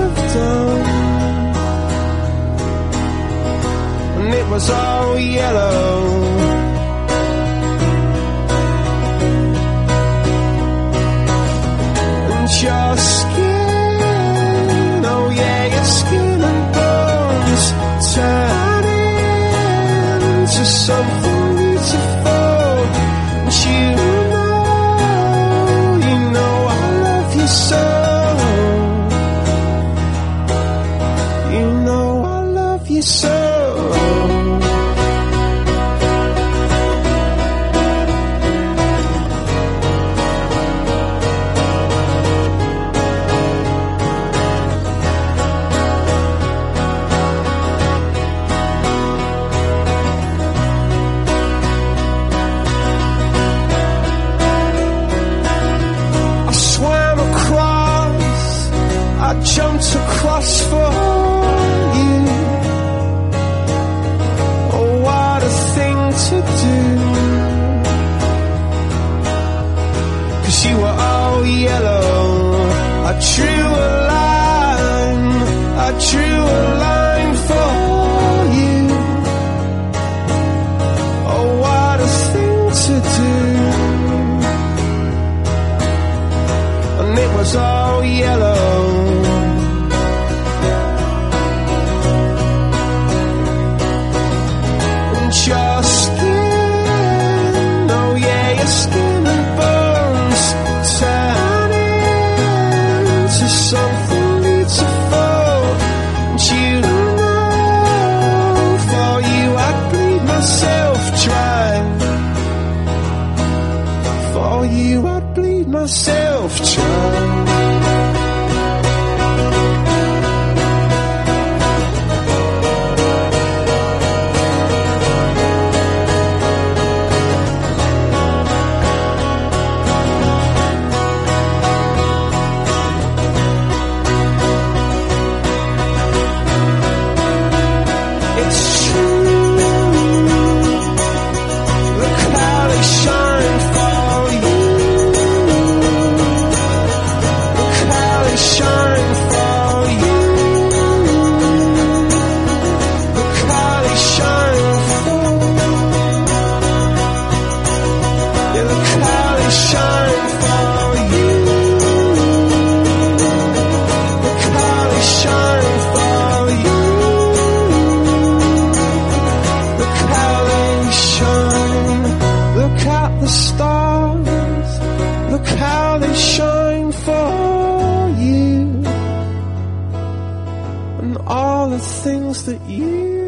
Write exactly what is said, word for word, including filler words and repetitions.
have done. And it was all yellow. And your skin, oh yeah, your skin and bones turn into something beautiful. And you know, you know I love you so. You know I love you so. I jumped across for you. Oh, what a thing to do. 'Cause you were all yellow. I drew a line, I drew a line for you. Oh, what a thing to do. And it was all yellow. Your skin, oh yeah, your skin and bones turn into something beautiful. And you know, for you I'd bleed myself dry. For you I'd bleed myself dry. Look how they shine for you, and all the things that you